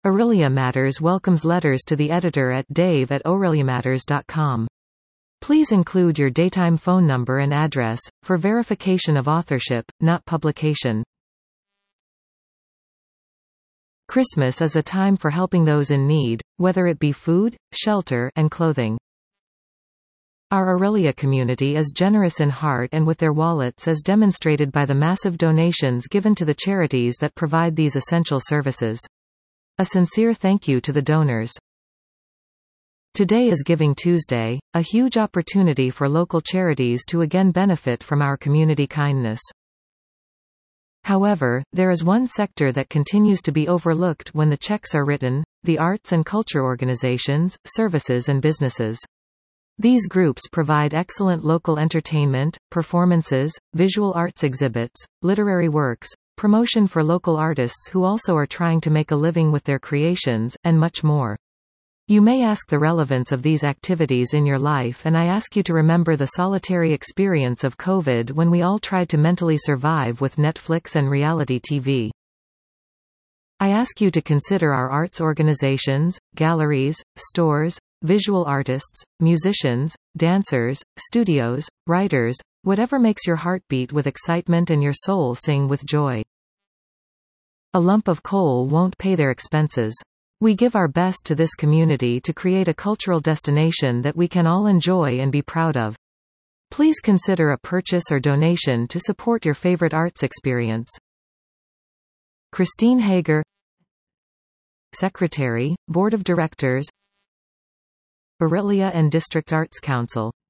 Aurelia Matters welcomes letters to the editor at dave@aureliamatters.com. Please include your daytime phone number and address, for verification of authorship, not publication. Christmas is a time for helping those in need, whether it be food, shelter, and clothing. Our Aurelia community is generous in heart and with their wallets, as demonstrated by the massive donations given to the charities that provide these essential services. A sincere thank you to the donors. Today is Giving Tuesday, a huge opportunity for local charities to again benefit from our community kindness. However, there is one sector that continues to be overlooked when the checks are written: the arts and culture organizations, services and businesses. These groups provide excellent local entertainment, performances, visual arts exhibits, literary works, promotion for local artists who also are trying to make a living with their creations, and much more. You may ask the relevance of these activities in your life, and I ask you to remember the solitary experience of COVID when we all tried to mentally survive with Netflix and reality TV. I ask you to consider our arts organizations, galleries, stores, visual artists, musicians, dancers, studios, writers, whatever makes your heart beat with excitement and your soul sing with joy. A lump of coal won't pay their expenses. We give our best to this community to create a cultural destination that we can all enjoy and be proud of. Please consider a purchase or donation to support your favorite arts experience. Christine Hager, Secretary, Board of Directors, Aurelia and District Arts Council.